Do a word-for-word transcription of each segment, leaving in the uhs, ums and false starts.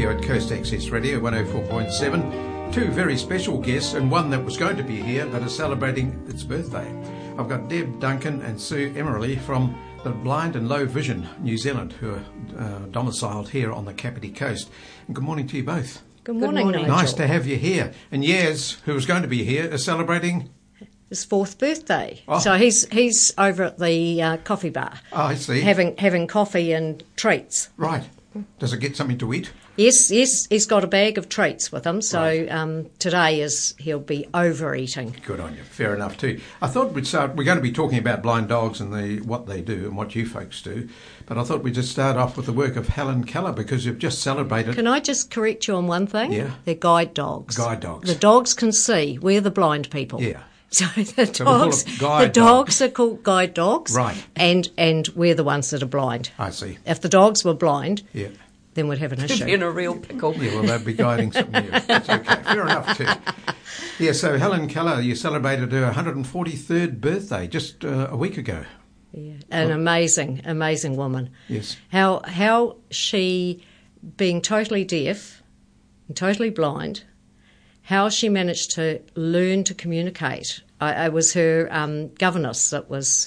studio at Coast Access Radio one oh four point seven. Two very special guests, and one that was going to be here but is celebrating its birthday. I've got Deb Duncan and Sue Emerly from the Blind and Low Vision New Zealand, who are uh, domiciled here on the Kapiti Coast. And good morning to you both. Good morning, Good morning. Nigel. Nice to have you here. And Yaz, who was going to be here, is celebrating... His fourth birthday. Oh. So he's he's over at the uh, coffee bar. Oh, I see. Having having coffee and treats. Right. Does it get something to eat? Yes, yes, he's got a bag of treats with him. So Right. um, today is he'll be overeating. Good on you. Fair enough too. I thought we'd start... We're going to be talking about blind dogs and the what they do and what you folks do. But I thought we'd just start off with the work of Helen Keller, because you've just celebrated... Can I just correct you on one thing? Yeah. They're guide dogs. Guide dogs. The dogs can see. We're the blind people. Yeah. So the So we call dogs, it guide the dogs are called guide dogs, Right. And and we're the ones that are blind. I see. If the dogs were blind, Yeah. then we'd have an issue. in a real pickle. Yeah, well, they'd be guiding something else. That's okay. Fair enough, too. Yeah, so Helen Keller, you celebrated her one hundred forty-third birthday just uh, a week ago. Yeah, an amazing, amazing woman. Yes. How how she, being totally deaf and totally blind, how she managed to learn to communicate. I, I was her um, governess that was,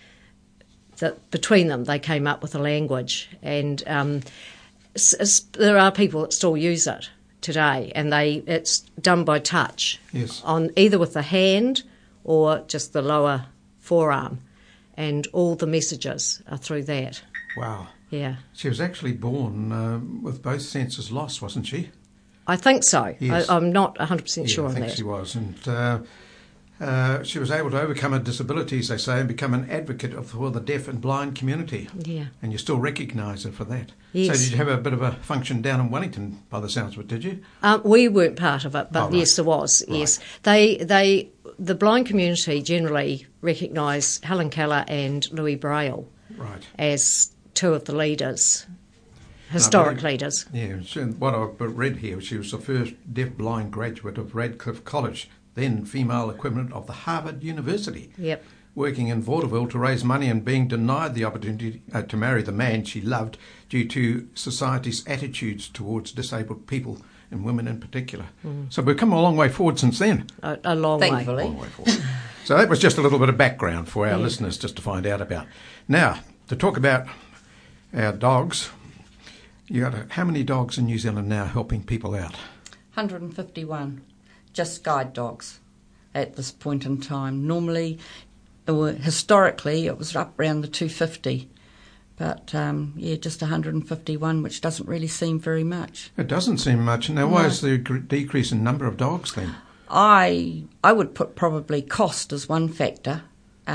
that between them they came up with a language. And um, s- s- there are people that still use it today, and they it's done by touch. Yes. On either with the hand or just the lower forearm. And all the messages are through that. Wow. Yeah. She was actually born uh, with both senses lost, wasn't she? I think so. Yes. I, I'm not one hundred percent Yeah, sure I on think that. she was. And uh, uh, she was able to overcome her disabilities, they say, and become an advocate of, for the deaf and blind community. Yeah. And you still recognise her for that. Yes. So did you have a bit of a function down in Wellington, by the sounds of it, did you? Um, we weren't part of it, but Oh, right. yes, there was. Right. Yes, they they the blind community generally recognise Helen Keller and Louis Braille Right. as two of the leaders, historic No, leaders. Yeah, she, what I've read here, she was the first deaf-blind graduate of Radcliffe College, then female equivalent of the Harvard University, Yep. working in vaudeville to raise money and being denied the opportunity uh, to marry the man she loved due to society's attitudes towards disabled people and women in particular. Mm. So we've come a long way forward since then. A, a long Thankfully. way. Long way forward. So that was just a little bit of background for our Yeah. listeners just to find out about. Now, to talk about our dogs, you got a, how many dogs in New Zealand now helping people out? one hundred fifty-one, just guide dogs at this point in time. Normally, or historically, it was up around the two hundred fifty. But, um, yeah, just one hundred fifty-one, which doesn't really seem very much. It doesn't seem much. Now, why No. is there a gr- decrease in number of dogs then? I I would put probably cost as one factor,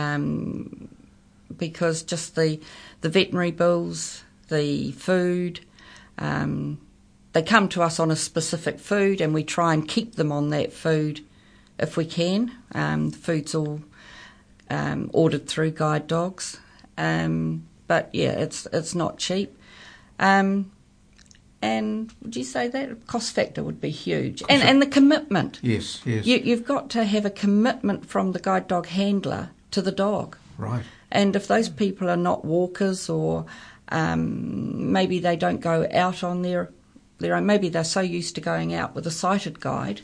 um, because just the the veterinary bills, the food, um, they come to us on a specific food, and we try and keep them on that food if we can. Um, the food's all um, ordered through guide dogs, um, but yeah, it's it's not cheap. Um, And would you say that cost factor would be huge? And and the commitment. Yes, yes. You, you've got to have a commitment from the guide dog handler to the dog. Right. And if those people are not walkers, or um, maybe they don't go out on their their own, maybe they're so used to going out with a sighted guide,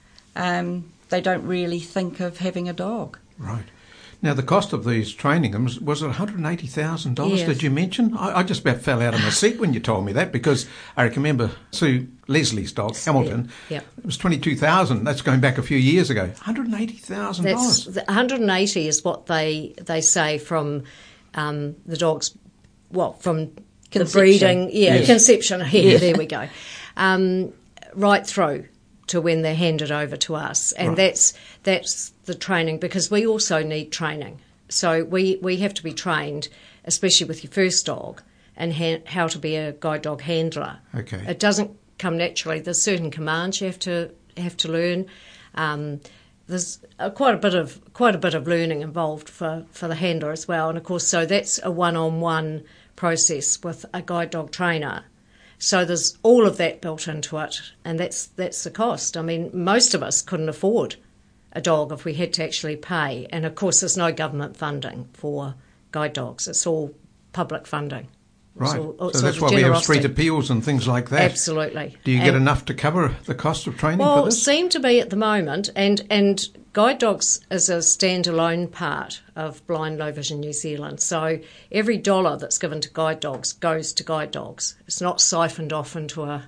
um, they don't really think of having a dog. Right. Now, the cost of these training them was, was it one hundred eighty thousand dollars, Yes. did you mention? I, I just about fell out of my seat when you told me that, because I can remember Sue Leslie's dog, Hamilton. Yeah. It was twenty-two thousand dollars. That's going back a few years ago. one hundred eighty thousand dollars. That's the one hundred eighty is what they they say from um, the dogs. Well, from the Conception. breeding, yeah, Yes. conception. Here, Yes. there we go. Um, right through to when they're handed over to us, and Right. that's that's the training, because we also need training. So we, we have to be trained, especially with your first dog, and ha- how to be a guide dog handler. Okay. It doesn't come naturally. There's certain commands you have to have to learn. Um, there's uh, quite a bit of quite a bit of learning involved for, for the handler as well, and of course, so that's a one-on-one process with a guide dog trainer. So there's all of that built into it, and that's that's the cost. I mean, most of us couldn't afford a dog if we had to actually pay. And of course, there's no government funding for guide dogs. It's all public funding. Right. So, So that's why we have street appeals and things like that. Absolutely. Do you and, get enough to cover the cost of training well, for this? Well, seem to be at the moment, and, and Guide Dogs is a standalone part of Blind Low Vision New Zealand. So every dollar that's given to Guide Dogs goes to Guide Dogs. It's not siphoned off into a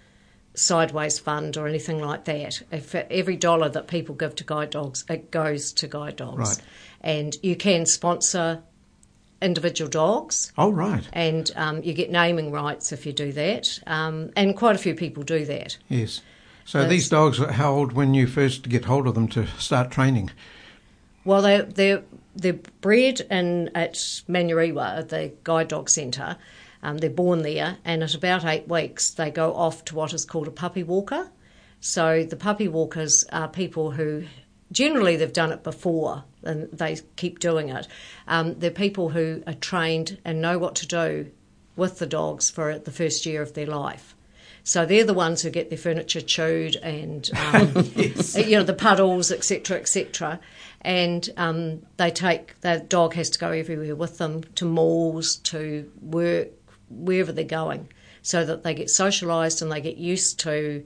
sideways fund or anything like that. If every dollar that people give to Guide Dogs, it goes to Guide Dogs. Right. And you can sponsor individual dogs. Oh, right. And um, you get naming rights if you do that. Um, and quite a few people do that. Yes. So Those, these dogs, how old when you first get hold of them to start training? Well, they're, they're, they're bred in, at Manurewa, at the Guide Dog Centre. Um, they're born there, and at about eight weeks they go off to what is called a puppy walker. So the puppy walkers are people who, generally they've done it before and they keep doing it. Um, they're people who are trained and know what to do with the dogs for the first year of their life. So they're the ones who get their furniture chewed and, um, yes. you know, the puddles, et cetera, et cetera. And um, they take, the dog has to go everywhere with them, to malls, to work, wherever they're going, so that they get socialised and they get used to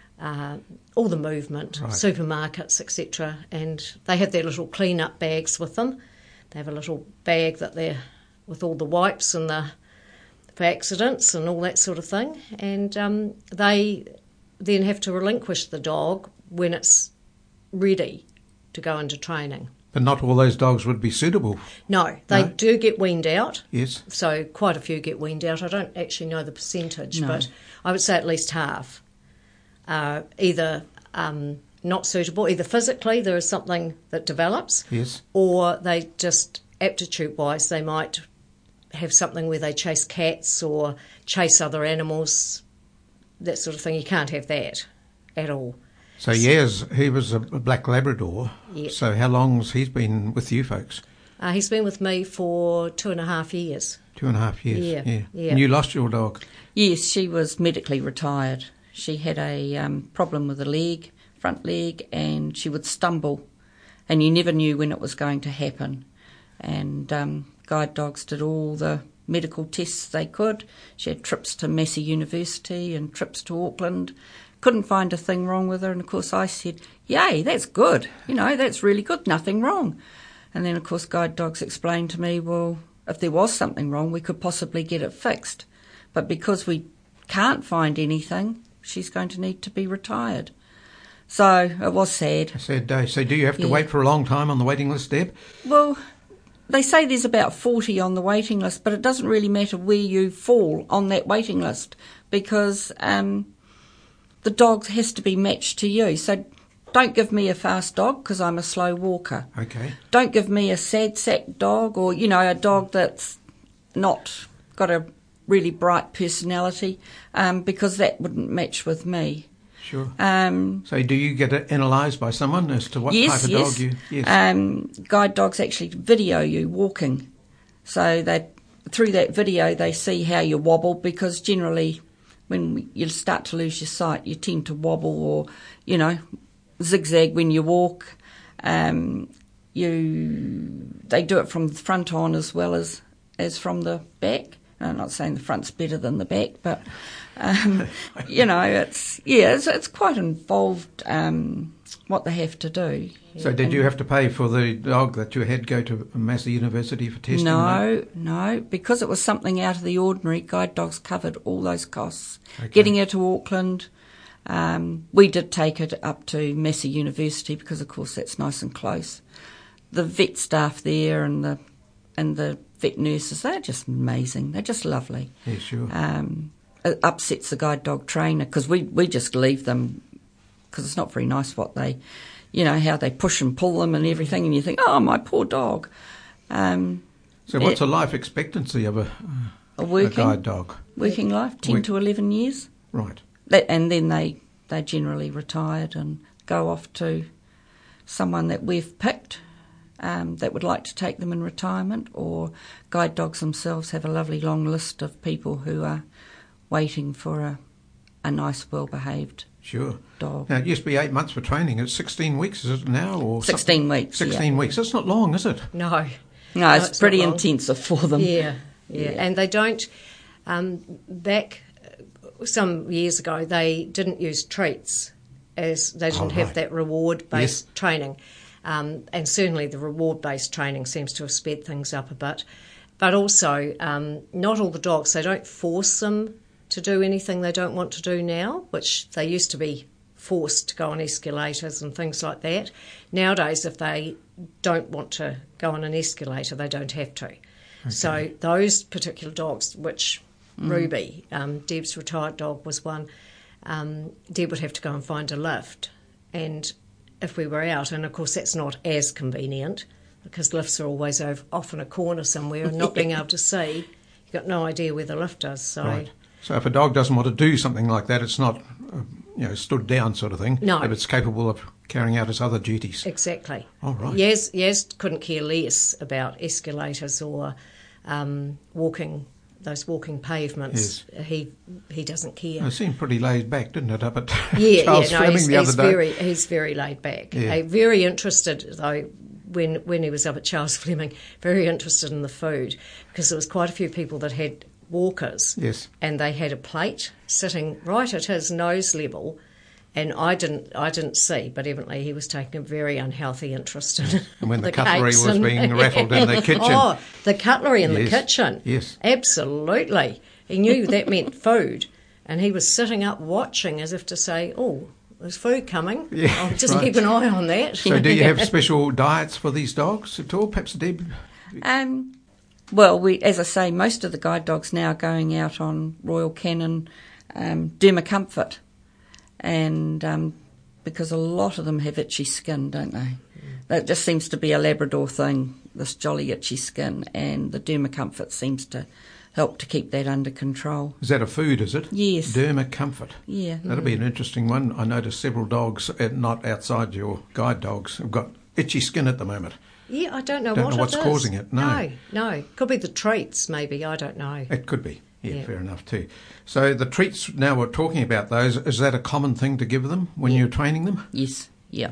uh, all the movement, right. supermarkets, et cetera. And they have their little clean-up bags with them. They have a little bag that they're with all the wipes and the for accidents and all that sort of thing. And um, they then have to relinquish the dog when it's ready to go into training. But not all those dogs would be suitable. No, they no? do get weaned out. Yes. So quite a few get weaned out. I don't actually know the percentage, no. but I would say at least half are either um, not suitable, either physically there is something that develops, yes, or they just, aptitude-wise, they might have something where they chase cats or chase other animals, that sort of thing. You can't have that at all. So, yes, he was a black Labrador. Yep. So how long's he been with you folks? Uh, he's been with me for two and a half years. Two and a half years, yeah. yeah. yeah. And you lost your dog? Yes, she was medically retired. She had a um, problem with the leg, front leg, and she would stumble, and you never knew when it was going to happen. And um, Guide Dogs did all the medical tests they could. She had trips to Massey University and trips to Auckland. Couldn't find a thing wrong with her, and of course I said, yay, that's good, you know, that's really good, nothing wrong. And then of course Guide Dogs explained to me, well, if there was something wrong we could possibly get it fixed, but because we can't find anything, she's going to need to be retired. So it was sad. A sad day. So do you have to yeah. wait for a long time on the waiting list, Deb? Well, they say there's about forty on the waiting list, but it doesn't really matter where you fall on that waiting list, because um, the dog has to be matched to you. So don't give me a fast dog because I'm a slow walker. Okay. Don't give me a sad sack dog, or, you know, a dog that's not got a really bright personality, um, because that wouldn't match with me. Sure. Um, so do you get it analysed by someone as to what yes, type of yes. dog you... Yes. Um, Guide Dogs actually video you walking. So they, through that video they see how you wobble, because generally when you start to lose your sight you tend to wobble or, you know, zigzag when you walk. Um, you They do it from the front on as well as, as from the back. I'm not saying the front's better than the back, but, um, you know, it's, yeah, it's, it's quite involved, um, what they have to do. So did and you have to pay for the dog that you had go to Massey University for testing? No, no, because it was something out of the ordinary, Guide Dogs covered all those costs. Okay. Getting her to Auckland, um, we did take it up to Massey University because, of course, that's nice and close. The vet staff there and the and the vet nurses, they're just amazing. They're just lovely. Yeah, sure. Um, it upsets the guide dog trainer because we, we just leave them because it's not very nice what they, you know, how they push and pull them and everything, and you think, oh, my poor dog. Um, so what's it, a life expectancy of a, a, working, a guide dog? Working life, ten Work. to eleven years. Right. That, and then they, they generally retired and go off to someone that we've picked. Um, that would like to take them in retirement, or Guide Dogs themselves have a lovely long list of people who are waiting for a, a nice, well-behaved sure. dog. Now, it used to be eight months for training. It's sixteen weeks, is it now? Or sixteen something? weeks. sixteen yeah. weeks. That's not long, is it? No. No, no it's, it's pretty not long. intensive for them. Yeah, yeah, yeah. and they don't... Um, back some years ago, they didn't use treats, as they didn't Oh, have right. that reward-based Yes. training. Um, and certainly the reward-based training seems to have sped things up a bit. But also, um, not all the dogs, they don't force them to do anything they don't want to do now, which they used to be forced to go on escalators and things like that. Nowadays, if they don't want to go on an escalator, they don't have to. Okay. So those particular dogs, which mm. Ruby, um, Deb's retired dog, was one, um, Deb would have to go and find a lift. And if we were out, and of course that's not as convenient because lifts are always over, off in a corner somewhere and not being able to see, you've got no idea where the lift is. So. Right. So if a dog doesn't want to do something like that, it's not, uh, you know, stood down sort of thing. No. But it's capable of carrying out its other duties. Exactly. Oh, right. Yaz, Yaz couldn't care less about escalators or um, walking, those walking pavements. Yes. He he doesn't care. It seemed pretty laid back, didn't it, up at Yeah, Charles yeah, no, Fleming he's, the he's other day? very he's very laid back. Yeah. Uh, very interested though. When when he was up at Charles Fleming, very interested in the food because there was quite a few people that had walkers. Yes. And they had a plate sitting right at his nose level, and I didn't I didn't see, but evidently he was taking a very unhealthy interest in And when the, the cutlery cakes was and- being rattled in the kitchen. Oh, the cutlery in Yes, the kitchen. yes. Absolutely. He knew that meant food, and he was sitting up watching as if to say, oh, there's food coming. Yeah, I'll just right. keep an eye on that. So do you have special diets for these dogs at all, perhaps, Deb? Um, well, we, as I say, most of the guide dogs now are going out on Royal Canin um, Dermacomfort, and um, because a lot of them have itchy skin, don't they? Mm. That just seems to be a Labrador thing, this jolly itchy skin, and the Dermacomfort seems to help to keep that under control. Is that a food, is it? Yes. Dermacomfort. Yeah. That'll be an interesting one. I noticed several dogs, uh, not outside your guide dogs, have got itchy skin at the moment. Yeah, I don't know Don't what know what's it is. causing it, no. No, no. Could be the treats, maybe. I don't know. It could be. Yeah, Yeah. fair enough too. So the treats, now we're talking about those, is that a common thing to give them when Yeah. you're training them? Yes, yeah.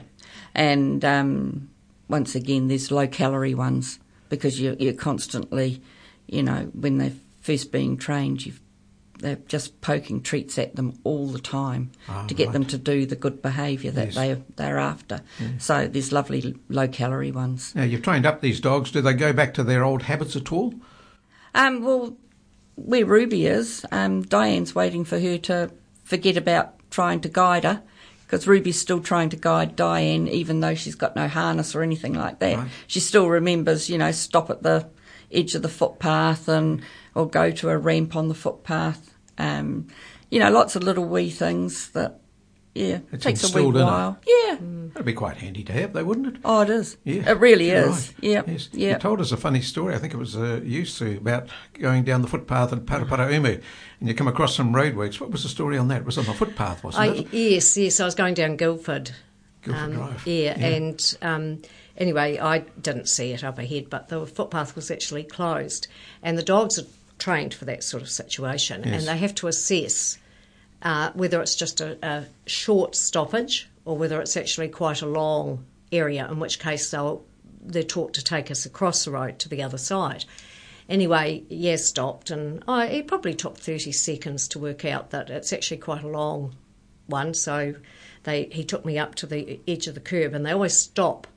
And um, once again, there's low-calorie ones because you're, you're constantly, you know, when they're first being trained, you've, they're just poking treats at them all the time Oh, to get right. them to do the good behaviour that Yes. they, they're after. Yeah. So there's lovely low-calorie ones. Now, you've trained up these dogs. Do they go back to their old habits at all? Um, well, where Ruby is, um, Diane's waiting for her to forget about trying to guide her because Ruby's still trying to guide Diane even though she's got no harness or anything like that. Right. She still remembers, you know, stop at the edge of the footpath and or go to a ramp on the footpath. Um, you know, lots of little wee things that, yeah, It's takes a wee instilled in her. while. Yeah. That'd be quite handy to have, though, wouldn't it? Oh, it is. Yeah, It really you're is. right. Yeah. Yes. Yeah. You told us a funny story. I think it was uh, you, Sue, about going down the footpath at Paraparaumu and you come across some roadworks. What was the story on that? It was on the footpath, wasn't I, it? yes, yes. I was going down Guildford. Guildford um, Drive. Yeah, Yeah. and um, anyway, I didn't see it up ahead, but the footpath was actually closed. And the dogs are trained for that sort of situation, Yes. and they have to assess uh, whether it's just a, a short stoppage or whether it's actually quite a long area, in which case they'll, they're taught to take us across the road to the other side. Anyway, Yaz stopped, and I, it probably took thirty seconds to work out that it's actually quite a long one, so they he took me up to the edge of the curb, and they always stop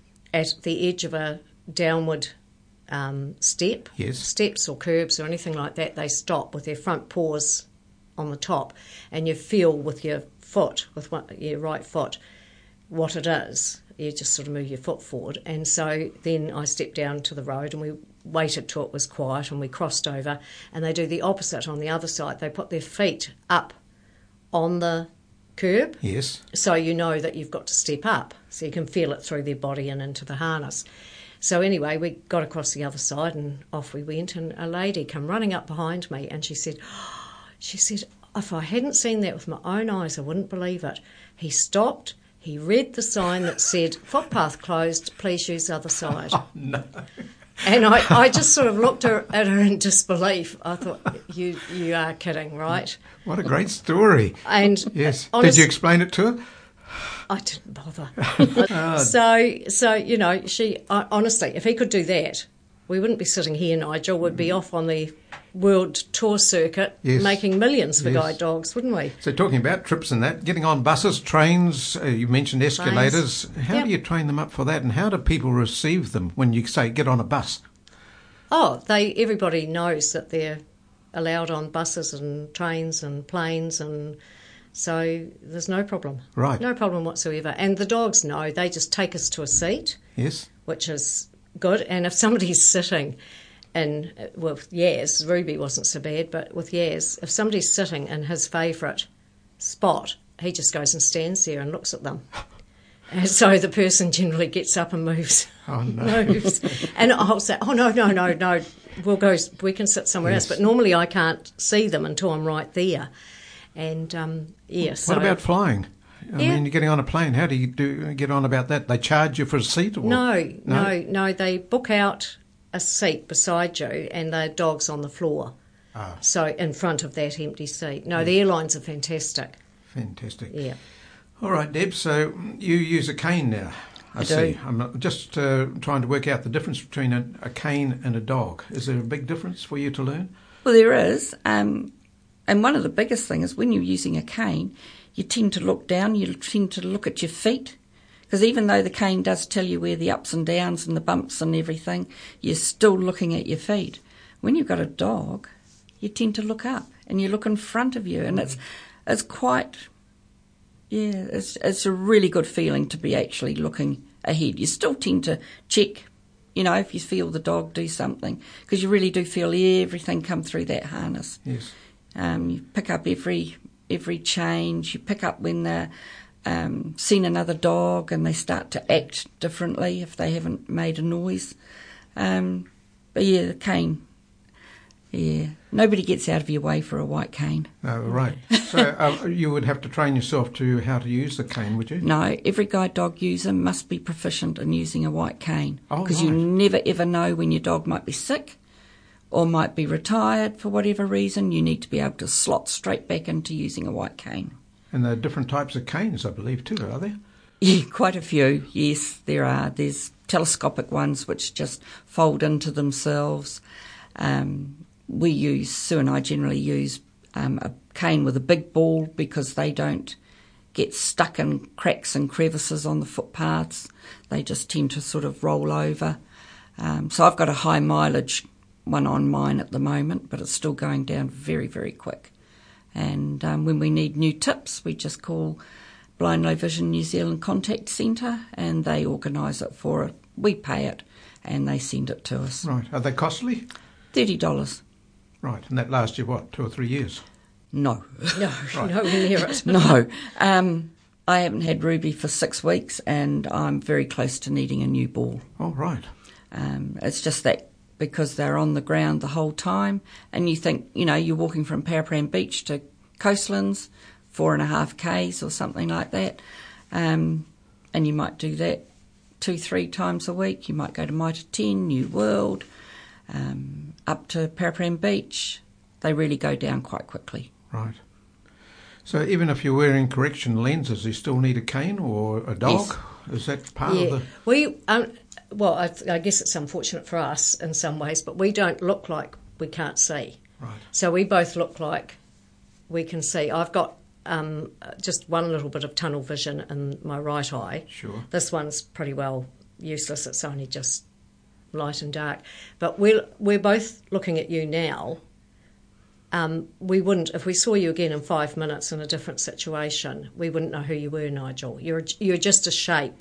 at the edge of a downward um, step, Yes. steps or curbs or anything like that. They stop with their front paws on the top, and you feel with your foot, with one, your right foot, what it is. You just sort of move your foot forward. And so then I stepped down to the road and we waited till it was quiet and we crossed over, and they do the opposite on the other side. They put their feet up on the curb, Yes. so you know that you've got to step up, so you can feel it through their body and into the harness. So anyway, we got across the other side and off we went, and a lady came running up behind me and she said, she said, if I hadn't seen that with my own eyes, I wouldn't believe it. He stopped, he read the sign that said, footpath closed, please use other side. Oh, no. And I, I just sort of looked her, at her in disbelief. I thought, you you are kidding, right? What a great story. And Yes. honest- Did you explain it to her? I didn't bother. so, so you know, she I, honestly, if he could do that, we wouldn't be sitting here, Nigel. We'd be off on the world tour circuit, Yes. making millions for Yes. guide dogs, wouldn't we? So talking about trips and that, getting on buses, trains, uh, you mentioned escalators. How Yep. do you train them up for that, and how do people receive them when you say get on a bus? Oh, they everybody knows that they're allowed on buses and trains and planes, and so there's no problem. Right. No problem whatsoever. And the dogs know. They just take us to a seat, Yes. which is good. And if somebody's sitting in, well, with Yaz, Ruby wasn't so bad, but with Yaz, if somebody's sitting in his favourite spot, he just goes and stands there and looks at them. And so the person generally gets up and moves. Oh, no. moves. And I'll say, oh, no, no, no, no, we'll go, we can sit somewhere Yes. else. But normally I can't see them until I'm right there. And, um, yeah, so... What about flying? I Yeah. mean, you're getting on a plane. How do you do get on about that? They charge you for a seat? Or? No, no, no, they book out a seat beside you and the dog's on the floor. Ah, So in front of that empty seat. No, the airlines are fantastic. fantastic. Yeah. All right, Deb, so you use a cane now. I, I see. do. I'm not- just uh, trying to work out the difference between a, a cane and a dog. Is there a big difference for you to learn? Well, there is. Um, and one of the biggest things is when you're using a cane, you tend to look down, you tend to look at your feet. Because even though the cane does tell you where the ups and downs and the bumps and everything, you're still looking at your feet. When you've got a dog, you tend to look up and you look in front of you. And it's it's quite, yeah, it's, it's a really good feeling to be actually looking ahead. You still tend to check, you know, if you feel the dog do something, because you really do feel everything come through that harness. Yes. Um, you pick up every every change. You pick up when they're um, seen another dog and they start to act differently if they haven't made a noise. Um, but yeah, the cane. Yeah, nobody gets out of your way for a white cane. Oh, right. So uh, you would have to train yourself to how to use the cane, would you? No, every guide dog user must be proficient in using a white cane, Oh, because you right. never ever know when your dog might be sick or might be retired for whatever reason. You need to be able to slot straight back into using a white cane. And there are different types of canes, I believe, too, are there? Yeah, quite a few. Yes, there are. There's telescopic ones which just fold into themselves. Um, we use, Sue and I generally use um, a cane with a big ball because they don't get stuck in cracks and crevices on the footpaths. They just tend to sort of roll over. Um, so I've got a high mileage one on mine at the moment, but it's still going down very, very quick. And um, when we need new tips, we just call Blind Low Vision New Zealand Contact Centre and they organise it for it. We pay it and they send it to us. Right. Are they costly? thirty dollars. Right. And that lasts you, what, two or three years? No. No, Right. nowhere near it. No. Um, I haven't had Ruby for six weeks and I'm very close to needing a new ball. Oh, right. Um, it's just that because they're on the ground the whole time and you think, you know, you're walking from Parapram Beach to Coastlands, four and a half Ks or something like that, um, and you might do that two, three times a week. You might go to Mitre ten, New World, um, up to Parapram Beach. They really go down quite quickly. Right. So even if you're wearing correction lenses, you still need a cane or a dog? Yes. Is that part Yeah, of the... we, um, well, I, I guess it's unfortunate for us in some ways, but we don't look like we can't see. Right. So we both look like we can see. I've got um, just one little bit of tunnel vision in my right eye. Sure. This one's pretty well useless. It's only just light and dark. But we're, we're both looking at you now. Um, we wouldn't, if we saw you again in five minutes in a different situation, we wouldn't know who you were, Nigel. You're, you're just a shape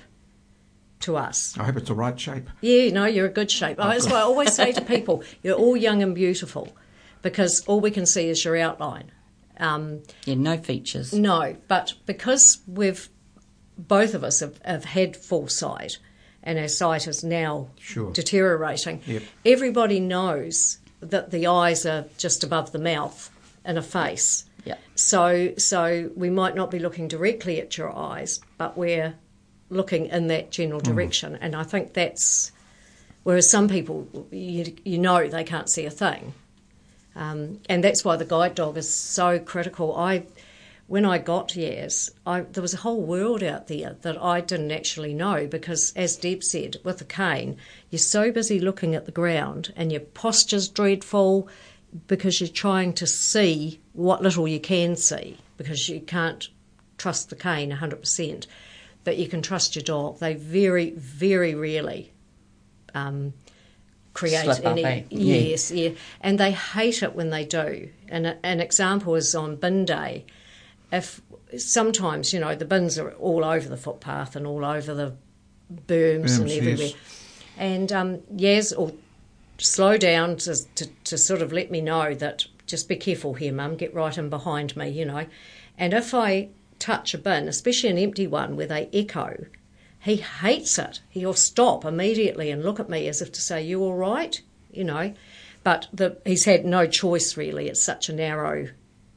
to us. I hope it's the right shape. Yeah, no, you're a good shape. Oh, that's what I always say to people. You're all young and beautiful because all we can see is your outline. Um, Yeah, no features. no, but because we've, both of us have, have had full sight and our sight is now Sure. deteriorating, Yep. everybody knows that the eyes are just above the mouth in a face. Yeah. So, so we might not be looking directly at your eyes, but we're looking in that general direction. And I think that's, whereas some people, you, you know they can't see a thing. Um, and that's why the guide dog is so critical. I, when I got Yaz, I, there was a whole world out there that I didn't actually know because, as Deb said, with a cane, you're so busy looking at the ground and your posture's dreadful because you're trying to see what little you can see because you can't trust the cane one hundred percent, but you can trust your dog. They very, very rarely um, create Slip any... up, eh? Yes, yeah. And they hate it when they do. And a, an example is on bin day. If sometimes, you know, the bins are all over the footpath and all over the berms, Berms, and everywhere. yes. And um, Yaz will slow down to, to, to sort of let me know that just be careful here, Mum, get right in behind me, you know. And if I touch a bin, especially an empty one where they echo, he hates it. He'll stop immediately and look at me as if to say, you all right? You know. But the, he's had no choice, really. It's such a narrow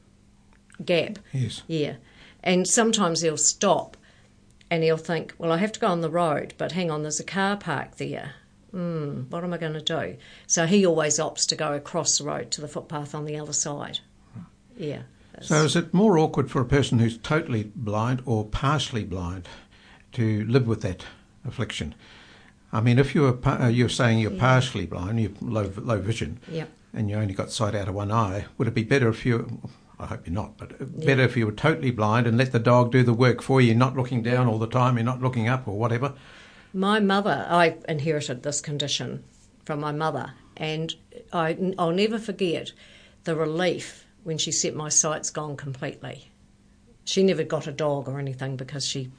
gap. Yes. Yeah. And sometimes he'll stop and he'll think, well, I have to go on the road, but hang on, there's a car park there. Hmm, what am I going to do? So he always opts to go across the road to the footpath on the other side. Yeah. So is it more awkward for a person who's totally blind or partially blind to live with that affliction? I mean, if you're pa- you're saying you're Yeah. partially blind, you've low low vision, Yeah. and you only got sight out of one eye, would it be better if you? I hope you're not, but better if you were totally blind and let the dog do the work for you, not looking down all the time, you're not looking up or whatever. My mother, I inherited this condition from my mother, and I, I'll never forget the relief when she said my sight's gone completely. She never got a dog or anything because she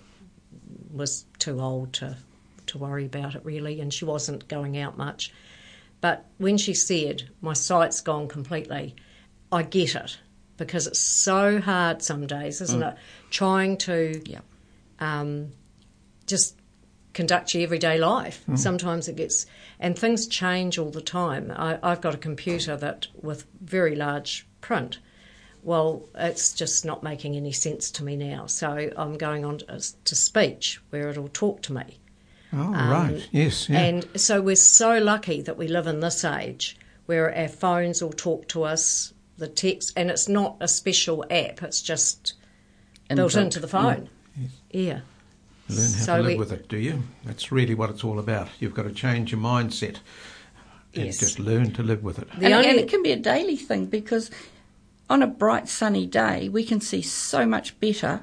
was too old to, to worry about it really, and she wasn't going out much. But when she said, my sight's gone completely, I get it, because it's so hard some days, isn't mm. it, trying to Yeah. um, just conduct your everyday life. Mm. Sometimes it gets... And things change all the time. I, I've got a computer that with very large print. Well, it's just not making any sense to me now. So I'm going on to, to speech, where it'll talk to me. Oh, Um, right. Yes, yeah. And so we're so lucky that we live in this age where our phones will talk to us, the text, and it's not a special app, it's just built Inbuilt. into the phone. Yes. Yeah. Learn how So to live we- with it, do you? That's really what it's all about. You've got to change your mindset and Yes. just learn to live with it. The And, only- and it can be a daily thing, because on a bright sunny day we can see so much better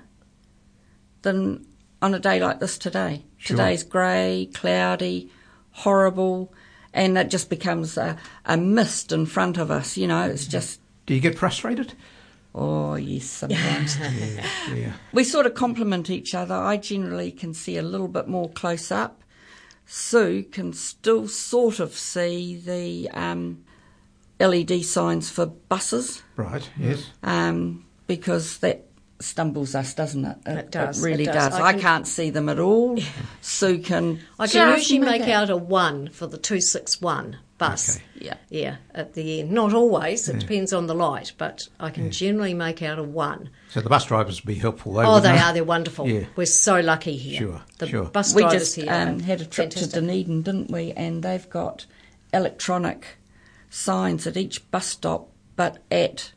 than on a day like this today. Sure. Today's grey, cloudy, horrible, and it just becomes a, a mist in front of us, you know, it's just, Do you get frustrated? oh yes, sometimes. Yeah, yeah. We sort of complement each other. I generally can see a little bit more close up. Sue can still sort of see the um, L E D signs for buses, Right, yes. um, because that stumbles us, doesn't it? It does, It really it does. does. I I, can- can't see them at all. Sue can. I can just usually make it. out a one for the two six one bus. Okay. Yeah. Yeah, at the end. Not always, it Yeah. depends on the light, but I can Yeah. generally make out a one. So the bus drivers would be helpful, though, Oh, wouldn't they are, they're wonderful. Yeah. We're so lucky here. Sure, the sure. bus We drivers just here um, are had a trip fantastic. to Dunedin, didn't we? And they've got electronic signs at each bus stop, but at,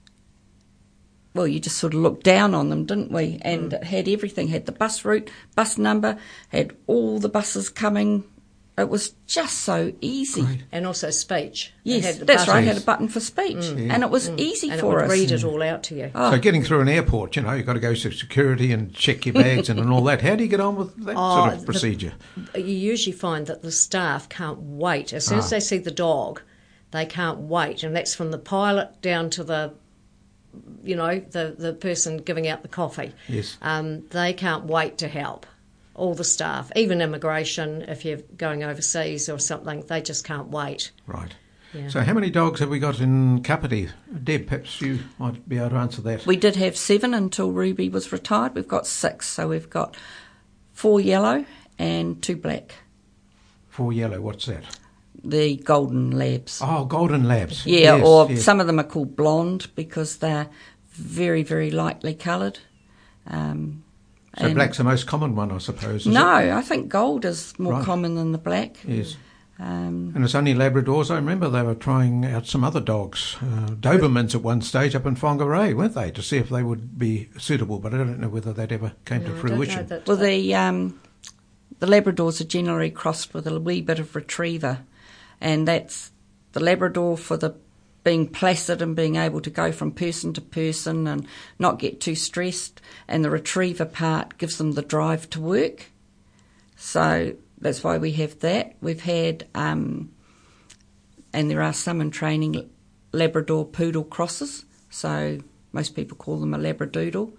well, you just sort of looked down on them, didn't we? And Mm. it had everything, had the bus route, bus number, had all the buses coming. It was just so easy. Great. And also speech. They Yes, had the that's right, buttons, had a button for speech. And it was easy and it for would us. read it all out to you. Oh. So getting through an airport, you know, you've got to go through security and check your bags and, and all that. How do you get on with that Oh, sort of the- procedure? You usually find that the staff can't wait. As soon as Ah. they see the dog, they can't wait. And that's from the pilot down to the, you know, the, the person giving out the coffee. Yes. Um, they can't wait to help. All the staff, even immigration, if you're going overseas or something, they just can't wait. Right. Yeah. So how many dogs have we got in Kapiti? Deb, perhaps you might be able to answer that. We did have seven until Ruby was retired. We've got six, so we've got four yellow and two black. Four yellow, what's that? The golden labs. Oh, golden labs. Yeah, Yes, or yes. some of them are called blonde because they're very, very lightly coloured. Um, So and- black's the most common one, I suppose, is No, it? I think gold is more Right. common than the black. Yes. Um, And it's only Labradors. I remember they were trying out some other dogs, uh, Dobermans at one stage up in Whangarei, weren't they, to see if they would be suitable, but I don't know whether that ever came No, to I don't know fruition. that- well, the um, the Labradors are generally crossed with a wee bit of Retriever, and that's the Labrador for the being placid and being able to go from person to person and not get too stressed, and the Retriever part gives them the drive to work. So that's why we have that. We've had, um, and there are some in training, Labrador Poodle crosses, so most people call them a Labradoodle.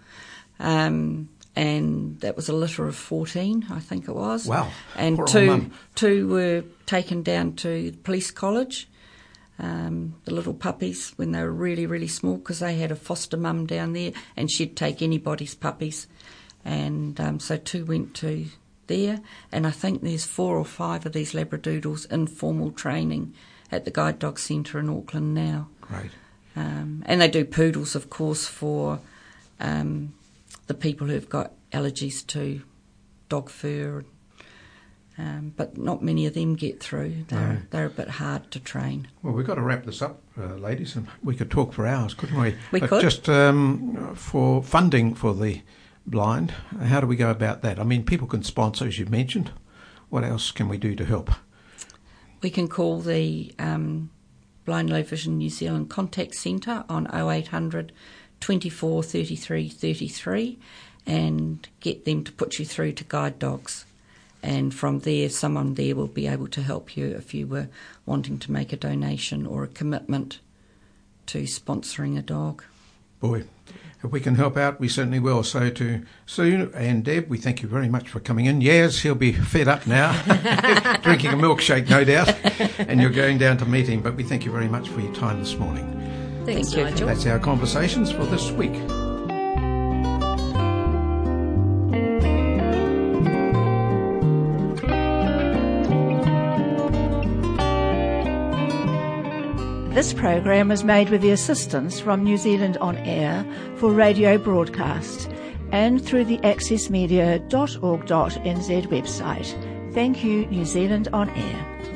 Um, and that was a litter of fourteen, I think it was. Wow. And Poor old two, mum. two were taken down to the police college, um, the little puppies, when they were really, really small, because they had a foster mum down there, and she'd take anybody's puppies. And um, so two went to there, and I think there's four or five of these Labradoodles in formal training at the Guide Dog Centre in Auckland now. Great. Um, and they do poodles, of course, for um, the people who've got allergies to dog fur. Um, but not many of them get through. They're, No. they're a bit hard to train. Well, we've got to wrap this up, uh, ladies, and we could talk for hours, couldn't we? We but could. Just um, for funding for the blind, how do we go about that? I mean, people can sponsor, as you mentioned. What else can we do to help? We can call the um, Blind Low Vision New Zealand Contact Centre on oh eight hundred, twenty-four, thirty-three, thirty-three and get them to put you through to Guide Dogs. And from there, someone there will be able to help you if you were wanting to make a donation or a commitment to sponsoring a dog. Boy, if we can help out, we certainly will. So to Sue and Deb, we thank you very much for coming in. Yes, he'll be fed up now, drinking a milkshake, no doubt, and you're going down to meet him. But we thank you very much for your time this morning. Thanks, Thank you. Nigel. That's our conversations for this week. This program was made with the assistance from New Zealand On Air for radio broadcast and through the access media dot org dot n z website. Thank you, New Zealand On Air.